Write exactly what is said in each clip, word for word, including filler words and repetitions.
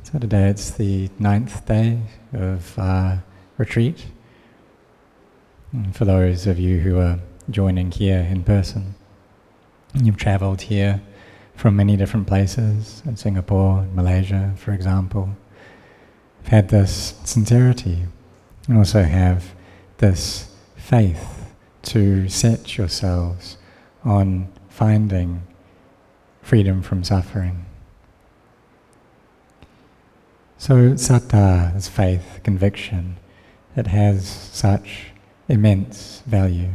So today it's the ninth day of our retreat. And for those of you who are joining here in person, you've travelled here from many different places, in Singapore, Malaysia, for example. You've had this sincerity and also have this faith to set yourselves on finding freedom from suffering. So saddha is faith, conviction, that has such immense value.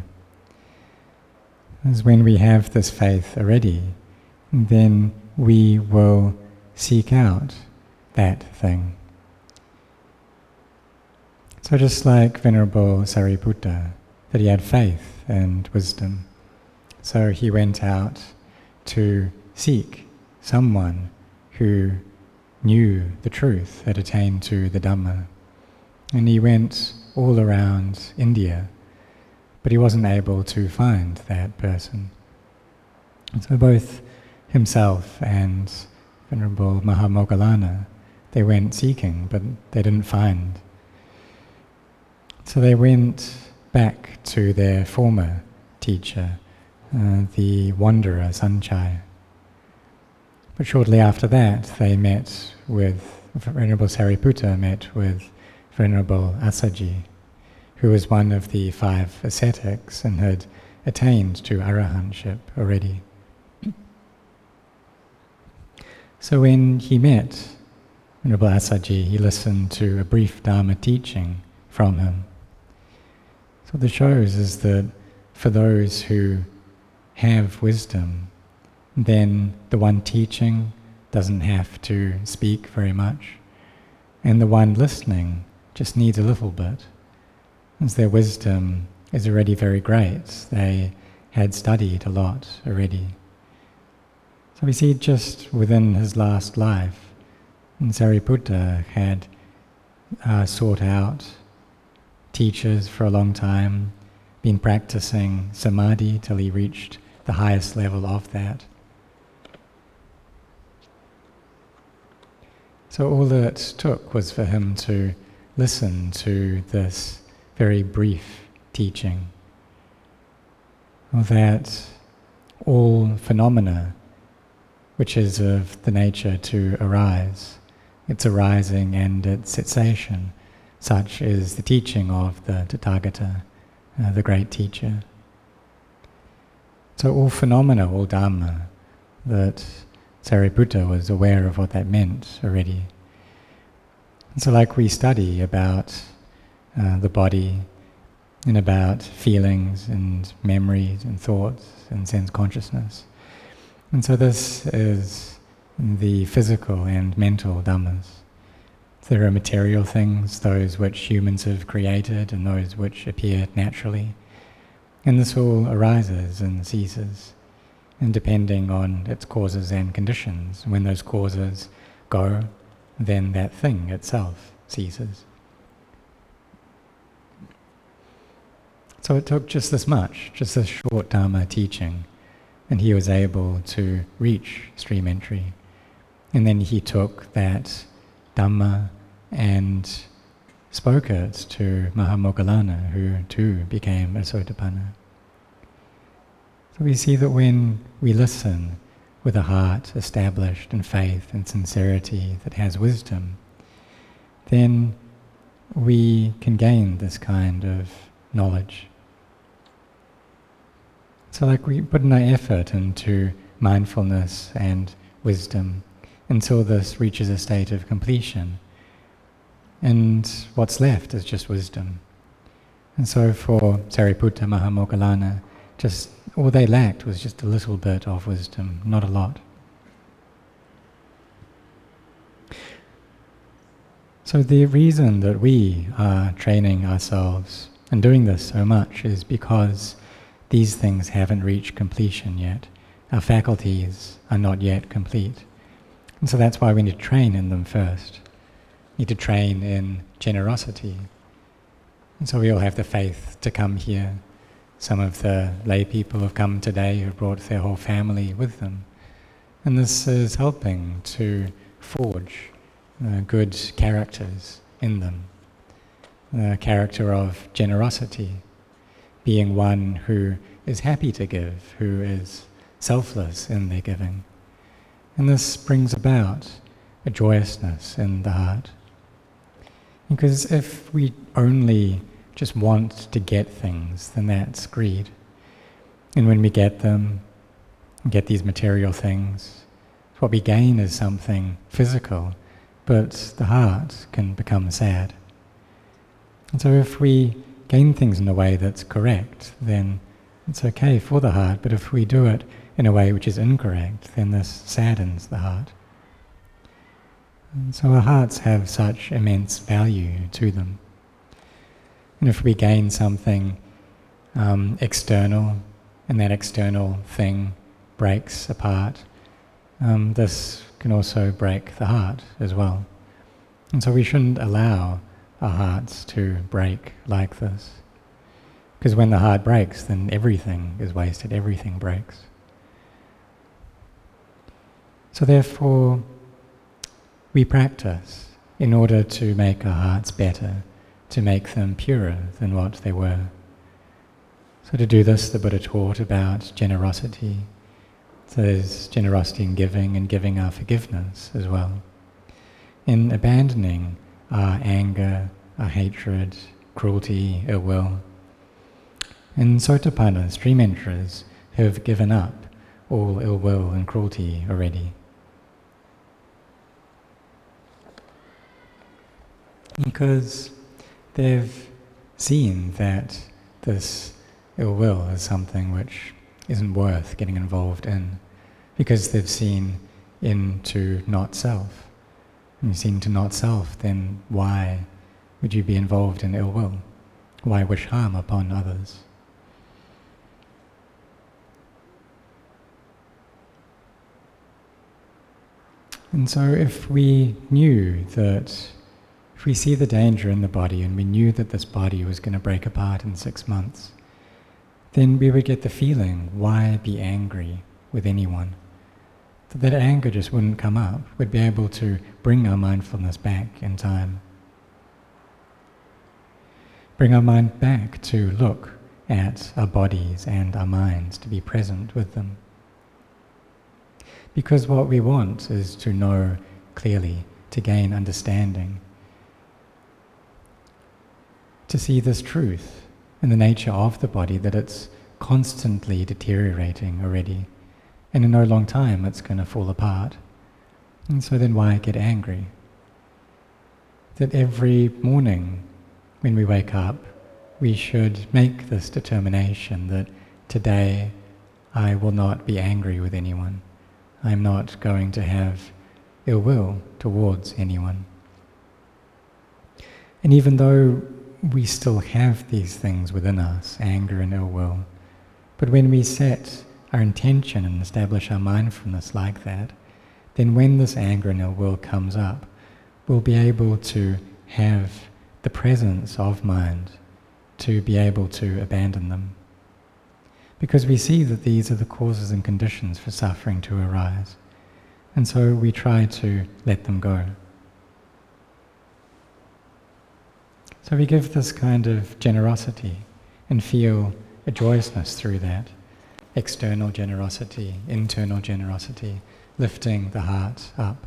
As when we have this faith already, then we will seek out that thing. So just like Venerable Sariputta, that he had faith and wisdom, so he went out to seek someone who knew the truth, had attained to the Dhamma. And he went all around India, but he wasn't able to find that person. So both himself and Venerable Mahamoggallana, they went seeking, but they didn't find. So they went back to their former teacher, uh, the wanderer Sanchai. But shortly after that, they met with, Venerable Sariputta met with Venerable Assaji, who was one of the five ascetics and had attained to arahantship already. So when he met Venerable Assaji, he listened to a brief Dharma teaching from him. So what this shows is that for those who have wisdom, then the one teaching doesn't have to speak very much, and the one listening just needs a little bit, as their wisdom is already very great. They had studied a lot already. So we see just within his last life, Sariputta had uh, sought out teachers for a long time, been practicing samadhi till he reached the highest level of that. So all it took was for him to listen to this very brief teaching, that all phenomena which is of the nature to arise, its arising and its cessation, such is the teaching of the Tathagata, uh, the great teacher. So all phenomena, all Dhamma, that Sariputta was aware of what that meant already. And so like we study about uh, the body and about feelings and memories and thoughts and sense consciousness. And so this is the physical and mental Dhammas. There are material things, those which humans have created and those which appear naturally. And this all arises and ceases, and depending on its causes and conditions. When those causes go, then that thing itself ceases. So it took just this much, just this short Dharma teaching, and he was able to reach stream entry. And then he took that Dhamma and spoke it to Mahamoggallana, who too became a Sotapanna. So we see that when we listen with a heart established in faith and sincerity that has wisdom, then we can gain this kind of knowledge. So like we put in our effort into mindfulness and wisdom until this reaches a state of completion, and what's left is just wisdom. And so for Sariputta, Mahamoggallana, just all they lacked was just a little bit of wisdom, not a lot. So the reason that we are training ourselves and doing this so much is because these things haven't reached completion yet. Our faculties are not yet complete. And so that's why we need to train in them first. We need to train in generosity. And so we all have the faith to come here. Some of the lay people have come today who brought their whole family with them. And this is helping to forge uh, good characters in them. The character of generosity, being one who is happy to give, who is selfless in their giving. And this brings about a joyousness in the heart. Because if we only just want to get things, then that's greed. And when we get them, get these material things, what we gain is something physical, but the heart can become sad. And so if we gain things in a way that's correct, then it's okay for the heart, but if we do it in a way which is incorrect, then this saddens the heart. And so our hearts have such immense value to them. And if we gain something um, external, and that external thing breaks apart, um, this can also break the heart as well. And so we shouldn't allow our hearts to break like this. Because when the heart breaks, then everything is wasted, everything breaks. So therefore, we practice in order to make our hearts better, to make them purer than what they were. So to do this, the Buddha taught about generosity. So there's generosity in giving, and giving our forgiveness as well. In abandoning our anger, our hatred, cruelty, ill will. And Sotapannas, stream enterers, have given up all ill will and cruelty already. Because they've seen that this ill will is something which isn't worth getting involved in, because they've seen into not self. And you've seen to not self, then why would you be involved in ill will? Why wish harm upon others? And so if we knew that, if we see the danger in the body and we knew that this body was going to break apart in six months, then we would get the feeling, why be angry with anyone? That, that anger just wouldn't come up. We'd be able to bring our mindfulness back in time. Bring our mind back to look at our bodies and our minds, to be present with them. Because what we want is to know clearly, to gain understanding, to see this truth in the nature of the body, that it's constantly deteriorating already, and in no long time it's going to fall apart. And so then why get angry? That every morning when we wake up, we should make this determination that today I will not be angry with anyone. I'm not going to have ill will towards anyone. And even though we still have these things within us, anger and ill will, but when we set our intention and establish our mindfulness like that, then when this anger and ill will comes up, we'll be able to have the presence of mind to be able to abandon them. Because we see that these are the causes and conditions for suffering to arise. And so we try to let them go. So we give this kind of generosity and feel a joyousness through that. External generosity, internal generosity, lifting the heart up.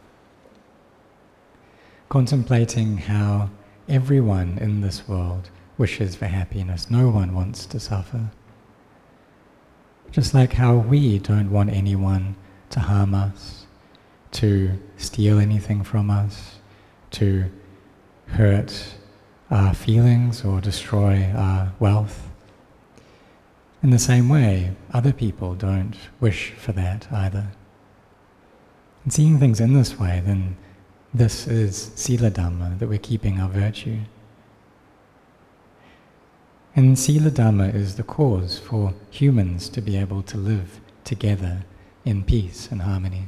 Contemplating how everyone in this world wishes for happiness. No one wants to suffer. Just like how we don't want anyone to harm us, to steal anything from us, to hurt our feelings or destroy our wealth. In the same way, other people don't wish for that either. And seeing things in this way, then this is Sila Dhamma, that we're keeping our virtue. And Sila Dhamma is the cause for humans to be able to live together in peace and harmony.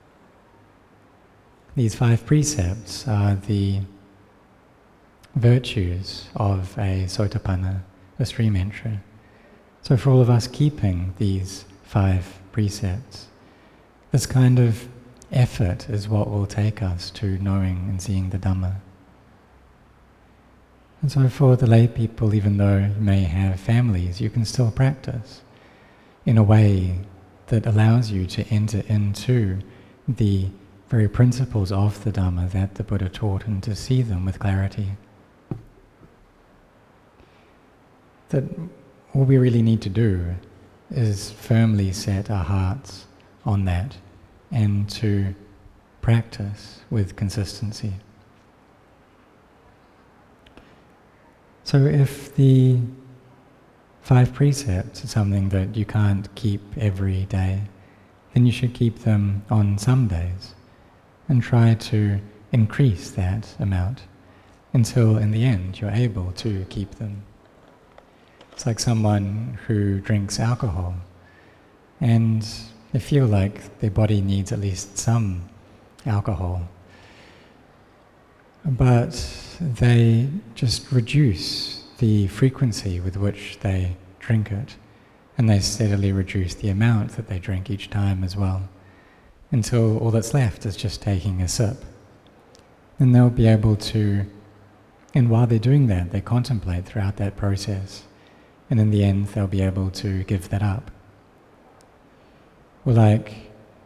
These five precepts are the virtues of a Sotapanna, a stream enterer. So for all of us keeping these five precepts, this kind of effort is what will take us to knowing and seeing the Dhamma. And so for the lay people, even though you may have families, you can still practice in a way that allows you to enter into the very principles of the Dhamma that the Buddha taught and to see them with clarity. That all we really need to do is firmly set our hearts on that and to practice with consistency. So if the five precepts are something that you can't keep every day, then you should keep them on some days and try to increase that amount until in the end you're able to keep them. It's like someone who drinks alcohol and they feel like their body needs at least some alcohol, but they just reduce the frequency with which they drink it, and they steadily reduce the amount that they drink each time as well, until all that's left is just taking a sip. And they'll be able to, and while they're doing that, they contemplate throughout that process, and in the end they'll be able to give that up. Or like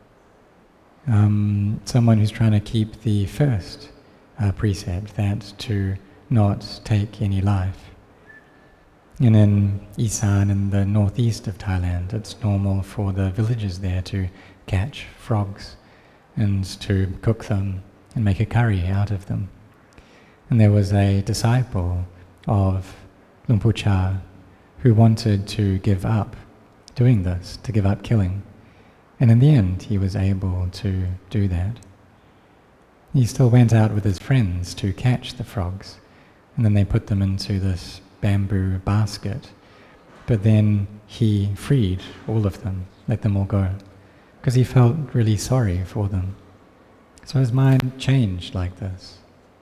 um, someone who's trying to keep the first uh, precept, that to not take any life. And in Isan, in the northeast of Thailand, it's normal for the villagers there to catch frogs and to cook them and make a curry out of them. And there was a disciple of Luang Pu Cha who wanted to give up doing this, to give up killing. And in the end, he was able to do that. He still went out with his friends to catch the frogs, and then they put them into this bamboo basket. But then he freed all of them, let them all go, because he felt really sorry for them. So his mind changed like this.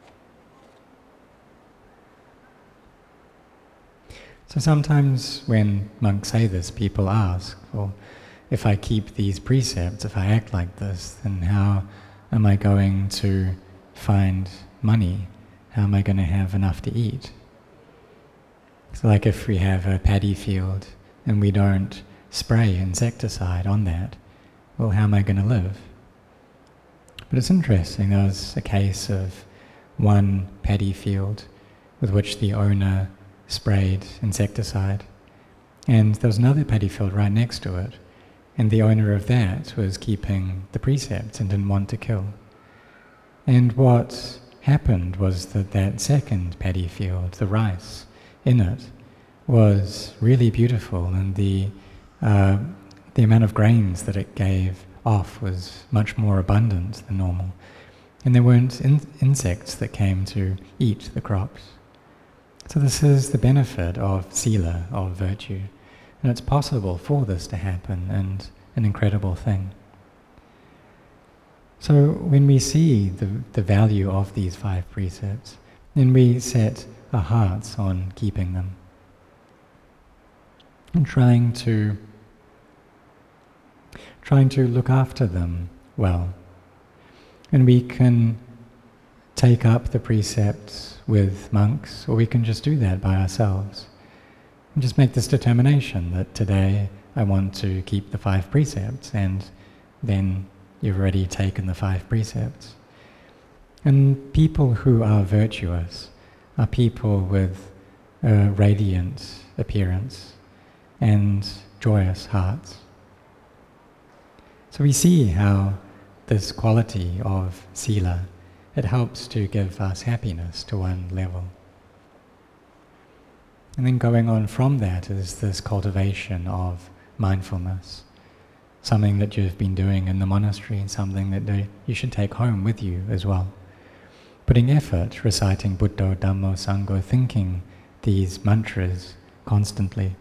So sometimes when monks say this, people ask, well, if I keep these precepts, if I act like this, then how am I going to find money? How am I going to have enough to eat? So like if we have a paddy field and we don't spray insecticide on that, well, how am I going to live? But it's interesting, there was a case of one paddy field with which the owner sprayed insecticide, and there was another paddy field right next to it, and the owner of that was keeping the precepts and didn't want to kill. And what happened was that that second paddy field, the rice in it, was really beautiful, and the uh, the amount of grains that it gave off was much more abundant than normal. And there weren't in insects that came to eat the crops. So this is the benefit of sila, of virtue. And it's possible for this to happen, and an incredible thing. So when we see the, the value of these five precepts, then we set our hearts on keeping them and trying to trying to look after them well. And we can take up the precepts with monks, or we can just do that by ourselves. And just make this determination that today I want to keep the five precepts, and then you've already taken the five precepts. And people who are virtuous are people with a radiant appearance and joyous hearts. So we see how this quality of sila, it helps to give us happiness to one level. And then going on from that is this cultivation of mindfulness, something that you've been doing in the monastery and something that you should take home with you as well. Putting effort, reciting Buddho, Dhammo, Sangho, thinking these mantras constantly.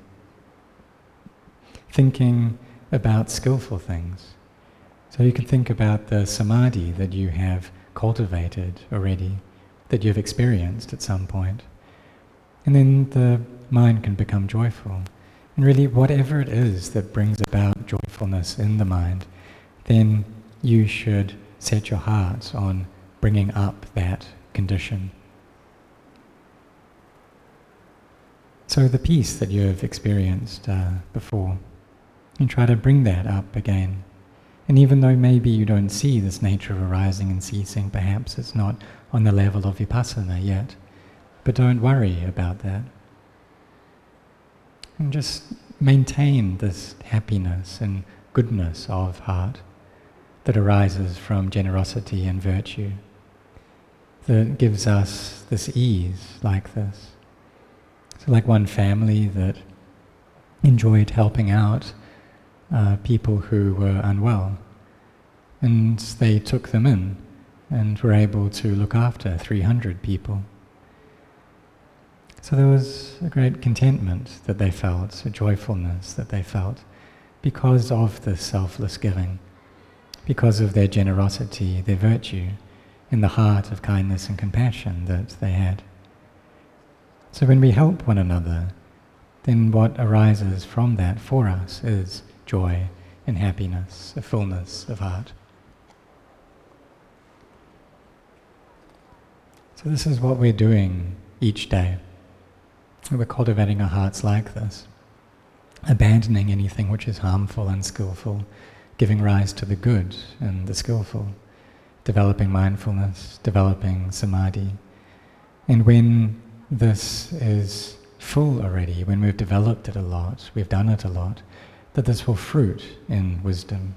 Thinking about skillful things. So you can think about the samadhi that you have cultivated already, that you've experienced at some point. And then the mind can become joyful. And really whatever it is that brings about joyfulness in the mind, then you should set your heart on bringing up that condition. So the peace that you have experienced uh, before, and try to bring that up again. And even though maybe you don't see this nature of arising and ceasing, perhaps it's not on the level of vipassana yet, but don't worry about that. And just maintain this happiness and goodness of heart that arises from generosity and virtue, that gives us this ease like this. So like one family that enjoyed helping out uh, people who were unwell, and they took them in and were able to look after three hundred people. So there was a great contentment that they felt, a joyfulness that they felt, because of this selfless giving, because of their generosity, their virtue, in the heart of kindness and compassion that they had. So when we help one another, then what arises from that for us is joy and happiness, a fullness of heart. So this is what we're doing each day. We're cultivating our hearts like this, abandoning anything which is harmful and skillful, giving rise to the good and the skillful, developing mindfulness, developing samadhi. And when this is full already, when we've developed it a lot, we've done it a lot, that this will fruit in wisdom.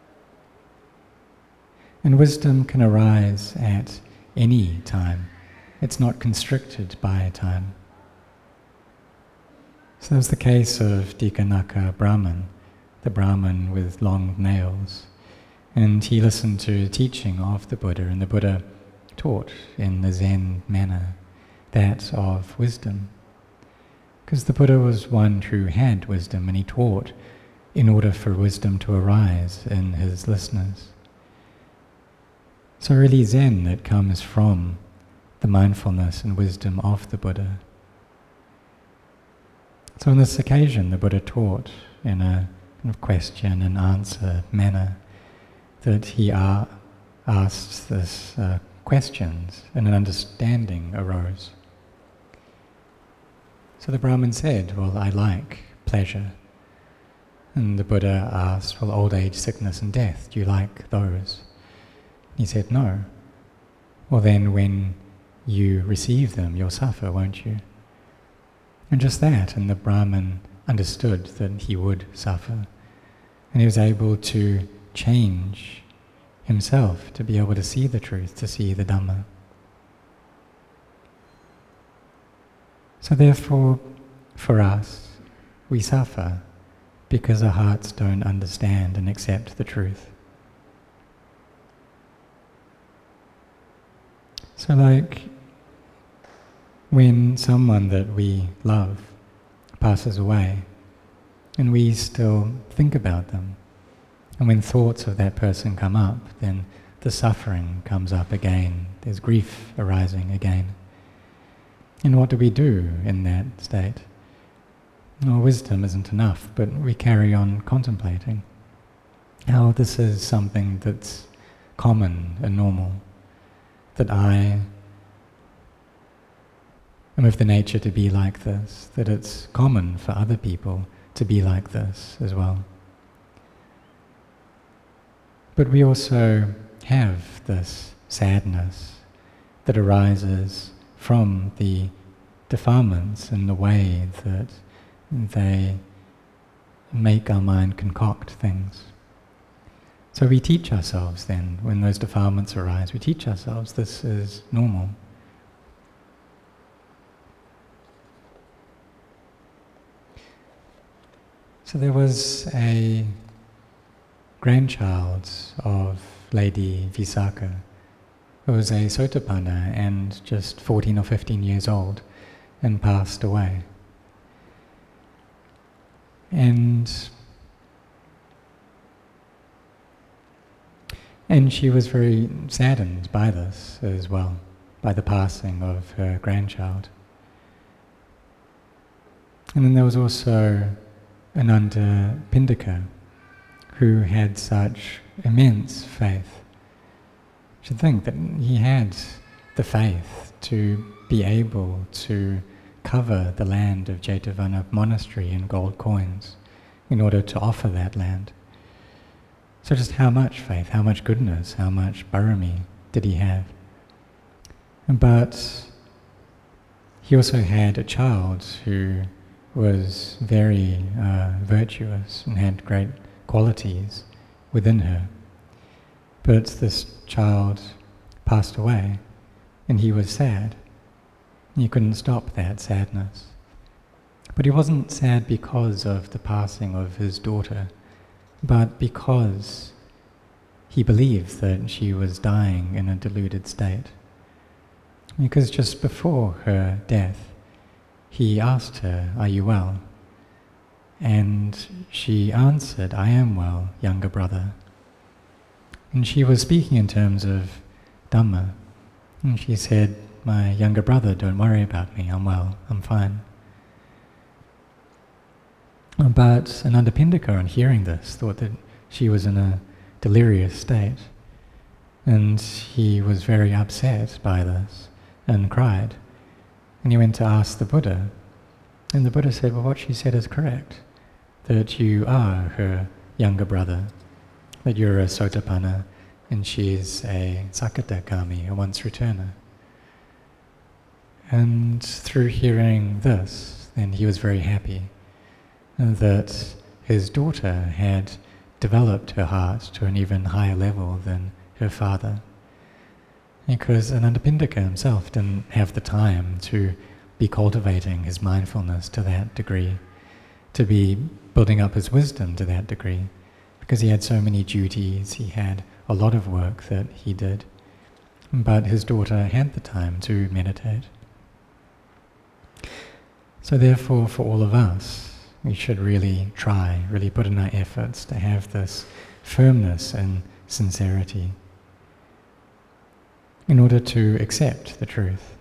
And wisdom can arise at any time. It's not constricted by time. So there's the case of Dikanaka Brahman, the Brahman with long nails. And he listened to the teaching of the Buddha, and the Buddha taught in the Zen manner that of wisdom. Because the Buddha was one who had wisdom, and he taught in order for wisdom to arise in his listeners. So really Zen, it comes from the mindfulness and wisdom of the Buddha. So on this occasion, the Buddha taught in a kind of question and answer manner that he uh, asked this uh, questions, and an understanding arose. So the Brahmin said, well, I like pleasure. And the Buddha asked, well, old age, sickness and death, do you like those? He said, no. Well then, when you receive them, you'll suffer, won't you? And just that, and the Brahmin understood that he would suffer. And he was able to change himself to be able to see the truth, to see the Dhamma. So therefore, for us, we suffer because our hearts don't understand and accept the truth. So like when someone that we love passes away, and we still think about them, and when thoughts of that person come up, then the suffering comes up again, there's grief arising again. And what do we do in that state? Well, wisdom isn't enough, but we carry on contemplating how this is something that's common and normal, that I am of the nature to be like this, that it's common for other people to be like this as well. But we also have this sadness that arises from the defilements and the way that they make our mind concoct things. So we teach ourselves then, when those defilements arise, we teach ourselves this is normal. So there was a grandchild of Lady Visakha, who was a Sotapanna and just fourteen or fifteen years old, and passed away. And and she was very saddened by this as well, by the passing of her grandchild. And then there was also Ananda Pindika, who had such immense faith should think that he had the faith to be able to cover the land of Jetavana monastery in gold coins in order to offer that land. So just how much faith, how much goodness, how much barami did he have? But he also had a child who was very uh, virtuous and had great qualities within her. But this child passed away, and he was sad. He couldn't stop that sadness. But he wasn't sad because of the passing of his daughter, but because he believed that she was dying in a deluded state. Because just before her death, he asked her, "Are you well?" And she answered, "I am well, younger brother." And she was speaking in terms of Dhamma. And she said, "My younger brother, don't worry about me, I'm well, I'm fine." But Anathapindika, on hearing this, thought that she was in a delirious state. And he was very upset by this and cried. And he went to ask the Buddha. And the Buddha said, well, what she said is correct, that you are her younger brother, that you're a Sotapanna and she's a Sakatakami, a once returner. And through hearing this, then he was very happy that his daughter had developed her heart to an even higher level than her father. Because Anathapindika himself didn't have the time to be cultivating his mindfulness to that degree, to be building up his wisdom to that degree, because he had so many duties, he had a lot of work that he did. But his daughter had the time to meditate. So therefore, for all of us, we should really try, really put in our efforts to have this firmness and sincerity in order to accept the truth.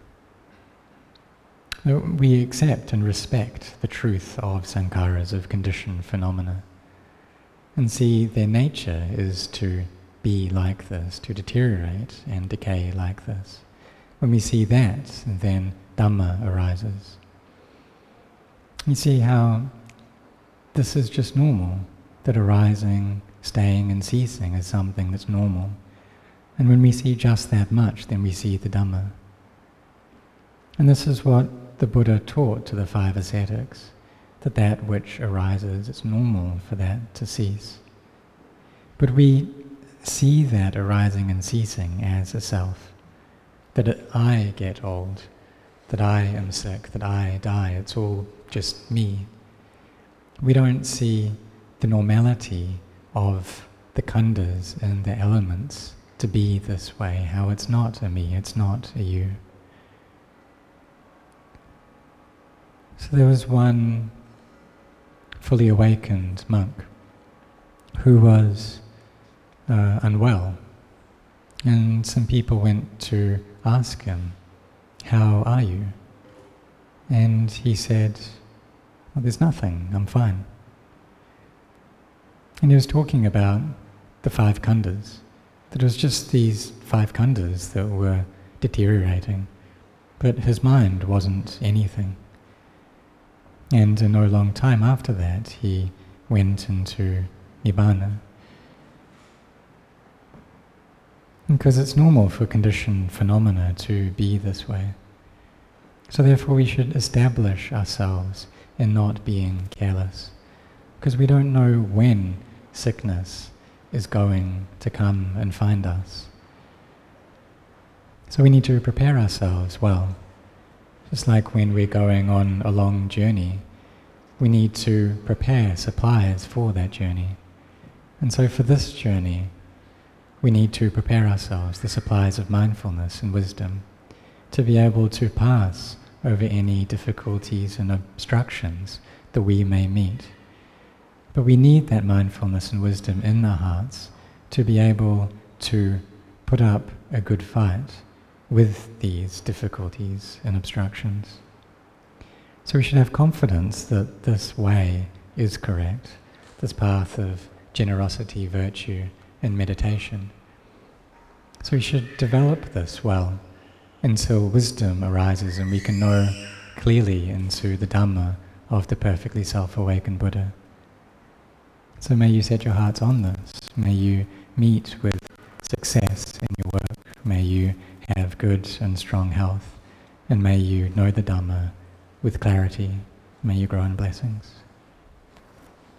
We accept and respect the truth of sankharas, of conditioned phenomena, and see their nature is to be like this, to deteriorate and decay like this. When we see that, then Dhamma arises. You see how this is just normal, that arising, staying and ceasing is something that's normal. And when we see just that much, then we see the Dhamma. And this is what the Buddha taught to the five ascetics, that that which arises, it's normal for that to cease. But we see that arising and ceasing as a self, that it, I get old, that I am sick, that I die, it's all just me. We don't see the normality of the khandhas and the elements to be this way, how it's not a me, it's not a you. So there was one fully awakened monk who was uh, unwell, and some people went to ask him, "How are you?" And he said, "Well, there's nothing, I'm fine." And he was talking about the five khandhas, that it was just these five khandhas that were deteriorating, but his mind wasn't anything. And in no long time after that, he went into Nibbana. Because it's normal for conditioned phenomena to be this way. So therefore we should establish ourselves in not being careless, because we don't know when sickness is going to come and find us. So we need to prepare ourselves well. Just like when we're going on a long journey, we need to prepare supplies for that journey. And so for this journey, we need to prepare ourselves, the supplies of mindfulness and wisdom, to be able to pass over any difficulties and obstructions that we may meet. But we need that mindfulness and wisdom in our hearts to be able to put up a good fight with these difficulties and obstructions. So we should have confidence that this way is correct, this path of generosity, virtue, and meditation. So we should develop this well until wisdom arises and we can know clearly into the Dhamma of the perfectly self-awakened Buddha. So may you set your hearts on this. May you meet with success in your work. May you have good and strong health. And may you know the Dhamma with clarity. May you grow in blessings.